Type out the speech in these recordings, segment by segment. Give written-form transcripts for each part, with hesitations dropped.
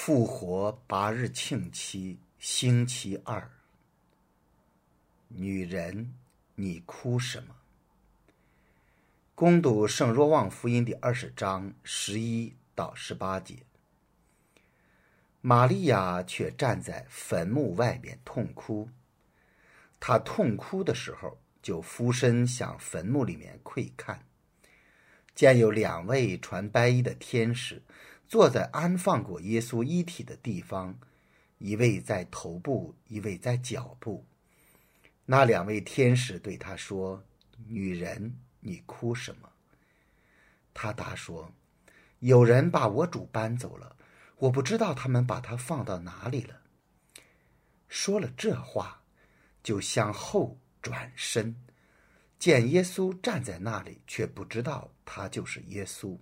复活8日庆期，星期二。女人，你哭什么？恭读圣若望福音第20章11到18节。玛利亚却站在坟墓外面痛哭。她痛哭的时候，就俯身向坟墓里面窥看，见有2位穿白衣的天使坐在安放过耶稣遗体的地方，一位在头部，一位在脚部。那2位天使对他说：“女人，你哭什么？”他答说：“有人把我主搬走了，我不知道他们把他放到哪里了。”说了这话，就向后转身，见耶稣站在那里，却不知道他就是耶稣。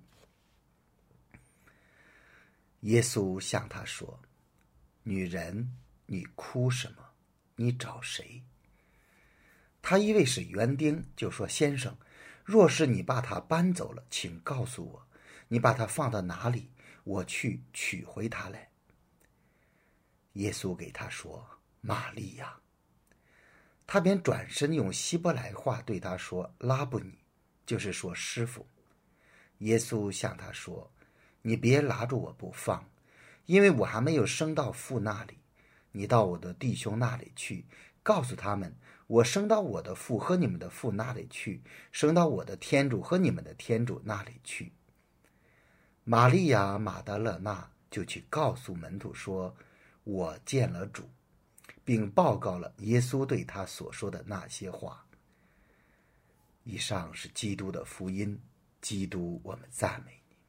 耶稣向他说：“女人，你哭什么？你找谁？”他以为是园丁，就说：“先生，若是你把他搬走了，请告诉我，你把他放到哪里，我去取回他来。”耶稣给他说：“玛利亚。”他便转身用希伯来话对他说：“拉布尼”，就是说师傅。耶稣向他说：“你别拉住我不放，因为我还没有升到父那里。你到我的弟兄那里去，告诉他们，我升到我的父和你们的父那里去，升到我的天主和你们的天主那里去。”玛利亚马达勒纳就去告诉门徒说：“我见了主。”并报告了耶稣对他所说的那些话。以上是基督的福音。基督，我们赞美你。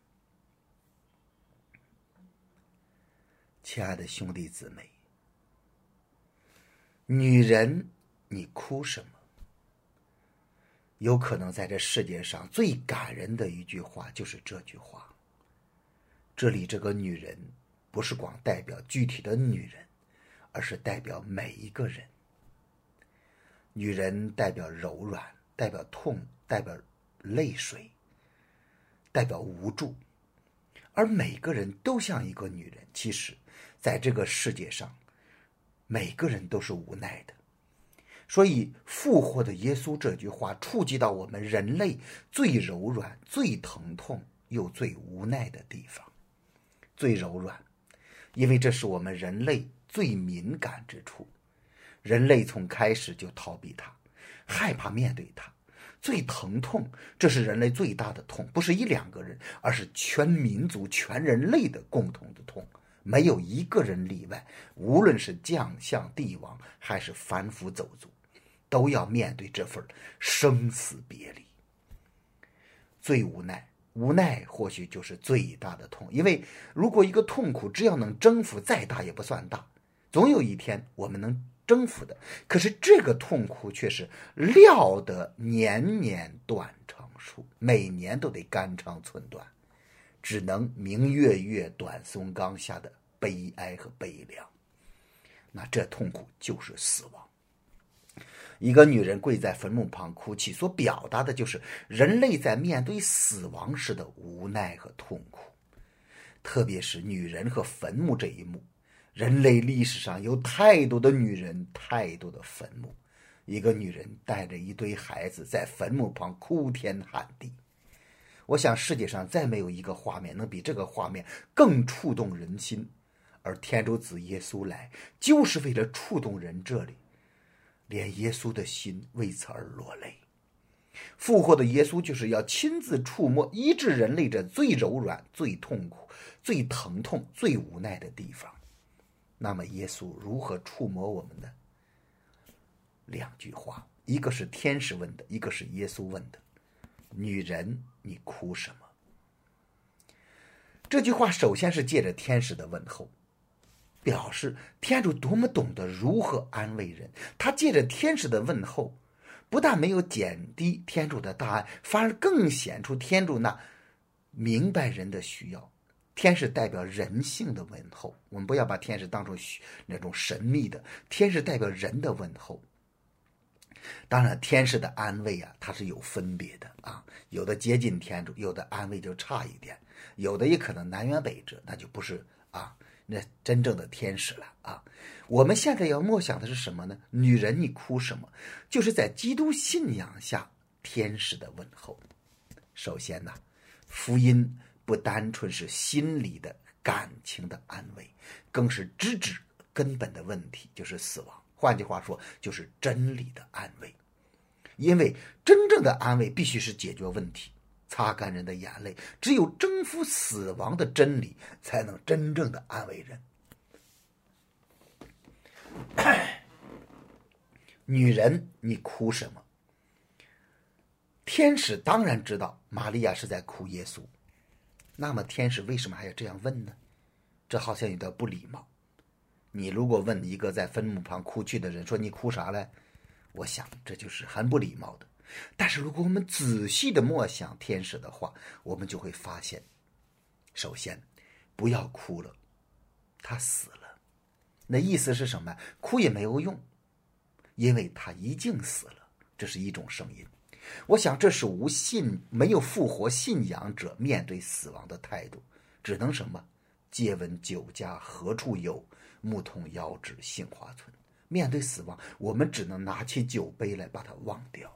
亲爱的兄弟姊妹，女人，你哭什么？有可能在这世界上最感人的一句话就是这句话。这里这个女人不是光代表具体的女人，而是代表每一个人。女人代表柔软，代表痛，代表泪水，代表无助。而每个人都像一个女人，其实在这个世界上，每个人都是无奈的。所以复活的耶稣这句话触及到我们人类最柔软、最疼痛又最无奈的地方。最柔软，因为这是我们人类最敏感之处。人类从开始就逃避它，害怕面对它。最疼痛，这是人类最大的痛，不是1、2个人，而是全民族全人类的共同的痛，没有一个人例外。无论是将相帝王还是凡夫走卒，都要面对这份生死别离。最无奈，无奈或许就是最大的痛。因为如果一个痛苦只要能征服，再大也不算大，总有一天我们能征服的。可是这个痛苦却是料得年年断肠树，每年都得肝肠寸断，只能明月月，短松冈下的悲哀和悲凉。那这痛苦就是死亡。一个女人跪在坟墓旁哭泣，所表达的就是人类在面对死亡时的无奈和痛苦。特别是女人和坟墓这一幕，人类历史上有太多的女人，太多的坟墓。一个女人带着一堆孩子在坟墓旁哭天喊地。我想世界上再没有一个画面能比这个画面更触动人心。而天主子耶稣来，就是为了触动人这里，连耶稣的心为此而落泪。复活的耶稣就是要亲自触摸医治人类这最柔软、最痛苦、最疼痛、最无奈的地方。那么耶稣如何触摸我们呢？2句话，一个是天使问的，一个是耶稣问的：“女人，你哭什么？”这句话首先是借着天使的问候，表示天主多么懂得如何安慰人。他借着天使的问候，不但没有减低天主的大爱，反而更显出天主那明白人的需要。天使代表人性的问候，我们不要把天使当成那种神秘的，天使代表人的问候。当然天使的安慰啊，它是有分别的啊，有的接近天主，有的安慰就差一点， 有的也可能南辕北辙，那就不是那真正的天使了啊。我们现在要默想的是什么呢？女人你哭什么？就是在基督信仰下天使的问候。首先呢，福音不单纯是心理的感情的安慰，更是直指根本的问题，就是死亡。换句话说，就是真理的安慰。因为真正的安慰必须是解决问题，擦干人的眼泪，只有征服死亡的真理，才能真正的安慰人。女人，你哭什么？天使当然知道玛利亚是在哭耶稣，那么天使为什么还要这样问呢？这好像有点不礼貌。你如果问一个在坟墓旁哭泣的人说你哭啥嘞？我想这就是很不礼貌的。但是如果我们仔细的默想天使的话，我们就会发现，首先不要哭了，他死了。那意思是什么？哭也没有用，因为他已经死了。这是一种声音。我想这是没有复活信仰者面对死亡的态度，只能什么？借问酒家何处有，牧童遥指杏花村。面对死亡，我们只能拿起酒杯来把它忘掉。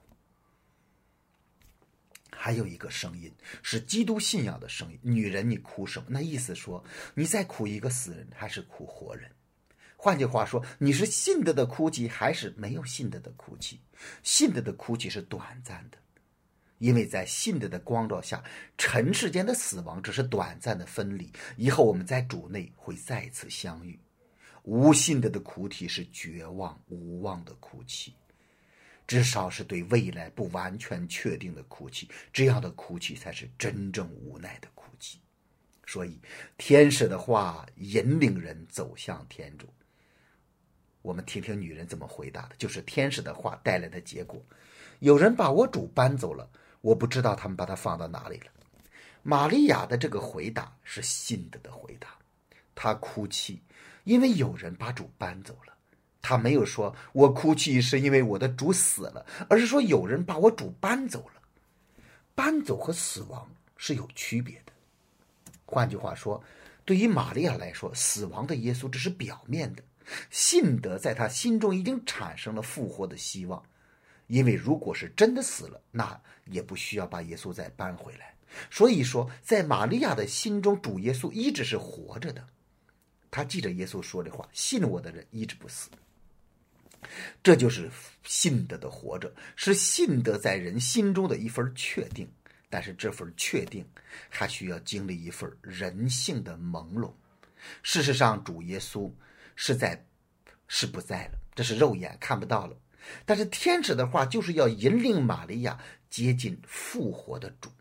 还有一个声音是基督信仰的声音，女人你哭什么？那意思说你在哭一个死人还是哭活人？换句话说，你是信德的哭泣还是没有信德的哭泣？信德的哭泣是短暂的，因为在信德的光照下，尘世间的死亡只是短暂的分离，以后我们在主内会再次相遇。无信德的哭泣是绝望无望的哭泣，至少是对未来不完全确定的哭泣，这样的哭泣才是真正无奈的哭泣。所以天使的话引领人走向天主。我们听听女人怎么回答的，就是天使的话带来的结果。有人把我主搬走了，我不知道他们把它放到哪里了。玛利亚的这个回答是信德的回答，她哭泣因为有人把主搬走了。她没有说我哭泣是因为我的主死了，而是说有人把我主搬走了。搬走和死亡是有区别的。换句话说，对于玛利亚来说，死亡的耶稣只是表面的，信德在他心中已经产生了复活的希望。因为如果是真的死了，那也不需要把耶稣再搬回来。所以说，在玛利亚的心中，主耶稣一直是活着的。他记着耶稣说的话，信我的人一直不死。这就是信德的活着，是信德在人心中的一份确定。但是这份确定还需要经历一份人性的朦胧。事实上，主耶稣是不在了，这是肉眼看不到了。但是天使的话就是要引领玛利亚接近复活的主。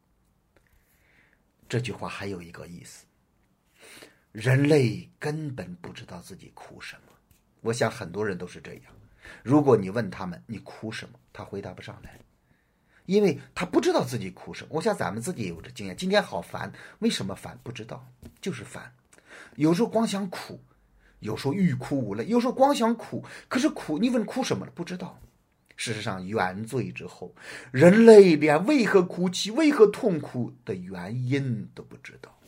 这句话还有一个意思，人类根本不知道自己哭什么。我想很多人都是这样，如果你问他们你哭什么，他回答不上来，因为他不知道自己哭什么。我想咱们自己也有这经验，今天好烦，为什么烦？不知道，就是烦。有时候光想哭，有时候欲哭无泪，有时候光想哭，可是哭，你问哭什么了？不知道。事实上，原罪之后，人类连为何哭泣、为何痛苦的原因都不知道。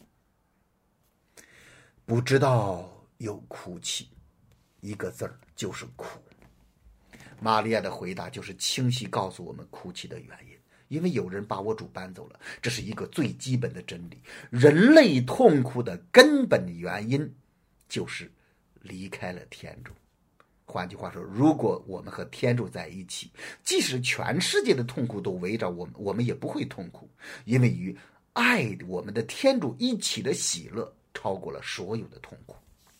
不知道有哭泣，一个字儿就是苦。玛利亚的回答就是清晰告诉我们哭泣的原因，因为有人把我主搬走了，这是一个最基本的真理。人类痛苦的根本原因就是离开了天主。换句话说，如果我们和天主在一起，即使全世界的痛苦都围绕我们，我们也不会痛苦，因为与爱我们的天主一起的喜乐超过了所有的痛苦。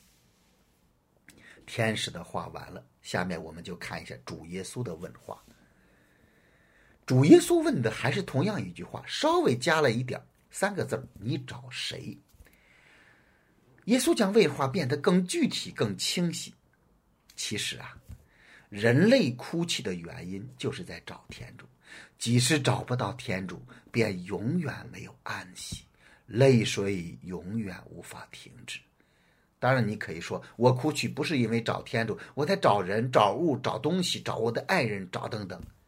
天使的话完了，下面我们就看一下主耶稣的问话。主耶稣问的还是同样一句话，稍微加了一点3个字，你找谁？耶稣将问话变得更具体更清晰。其实人类哭泣的原因就是在找天主，即使找不到天主，便永远没有安息，泪水永远无法停止。当然你可以说，我哭泣不是因为找天主，我在找人、找物、找东西、找我的爱人、找等等。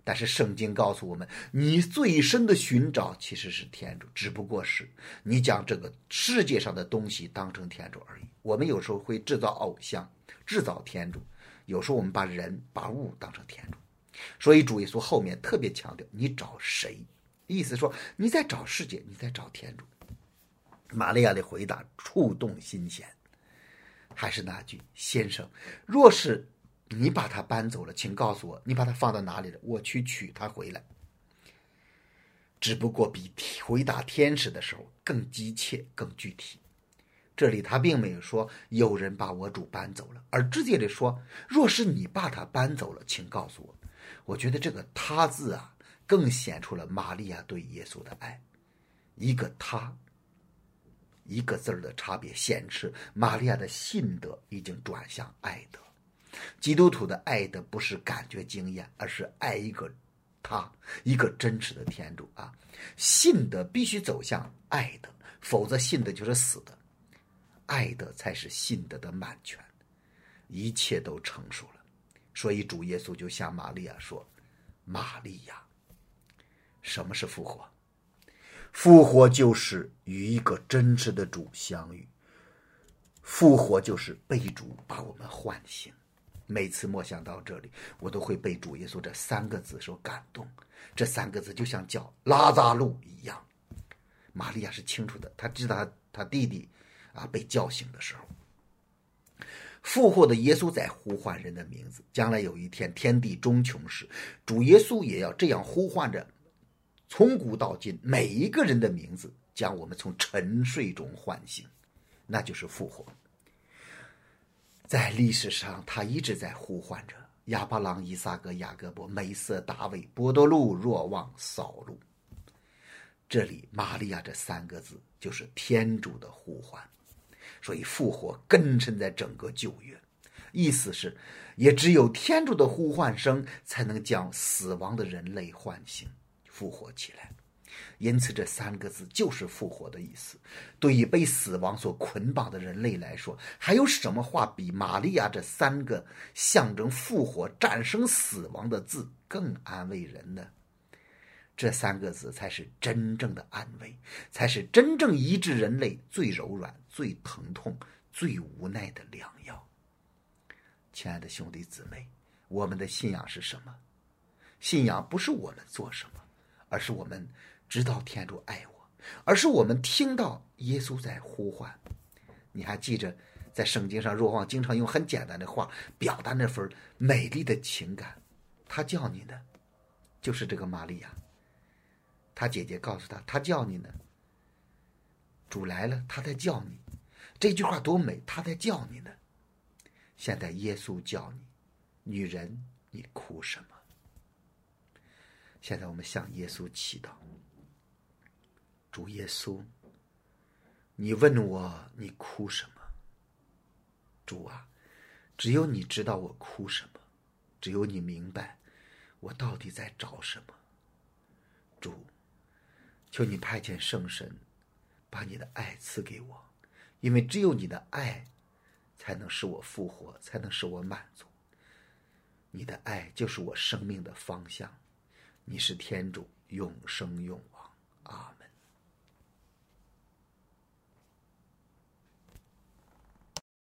但是圣经告诉我们，你最深的寻找其实是天主，只不过是你将这个世界上的东西当成天主而已。我们有时候会制造偶像，制造天主，有时候我们把人把物当成天主。所以主耶稣后面特别强调，你找谁？意思说你在找世界，你在找天主。玛利亚的回答触动心弦，还是那句，先生，若是你把他搬走了，请告诉我你把他放到哪里了，我去取他回来。只不过比回答天使的时候更急切更具体。这里他并没有说有人把我主搬走了，而直接的说，若是你把他搬走了，请告诉我。我觉得这个他字啊，更显出了玛利亚对耶稣的爱。一个他，一个字的差别，显示玛利亚的信德已经转向爱德。基督徒的爱德不是感觉经验，而是爱一个他，一个真实的天主啊。信德必须走向爱德，否则信德就是死的。爱德才是信德的满全，一切都成熟了。所以主耶稣就向玛利亚说，玛利亚。什么是复活？复活就是与一个真实的主相遇，复活就是被主把我们唤醒。每次默想到这里，我都会被主耶稣这三个字所感动。这三个字就像叫拉扎路一样。玛利亚是清楚的，她知道她弟弟被叫醒的时候。复活的耶稣在呼唤人的名字，将来有一天天地终穷时，主耶稣也要这样呼唤着从古到今每一个人的名字，将我们从沉睡中唤醒，那就是复活。在历史上他一直在呼唤着亚伯郎、以撒格、雅各伯、梅瑟、大卫、伯多禄、若望、扫路。这里玛利亚这三个字就是天主的呼唤。所以复活根深在整个旧约，意思是也只有天主的呼唤声才能将死亡的人类唤醒复活起来。因此这三个字就是复活的意思。对于被死亡所捆绑的人类来说，还有什么话比玛利亚这三个象征复活战胜死亡的字更安慰人呢？这三个字才是真正的安慰，才是真正医治人类最柔软、最疼痛、最无奈的良药。亲爱的兄弟姊妹，我们的信仰是什么？信仰不是我们做什么，而是我们知道天主爱我，而是我们听到耶稣在呼唤。你还记着在圣经上若望经常用很简单的话表达那份美丽的情感，他叫你呢，就是这个玛利亚。他姐姐告诉他，他叫你呢，主来了，他在叫你。这句话多美，他在叫你呢。现在耶稣叫你，女人，你哭什么？现在我们向耶稣祈祷。主耶稣，你问我你哭什么？主啊，只有你知道我哭什么，只有你明白我到底在找什么。主，求你派遣圣神把你的爱赐给我，因为只有你的爱才能使我复活，才能使我满足。你的爱就是我生命的方向，你是天主，永生永王。阿们。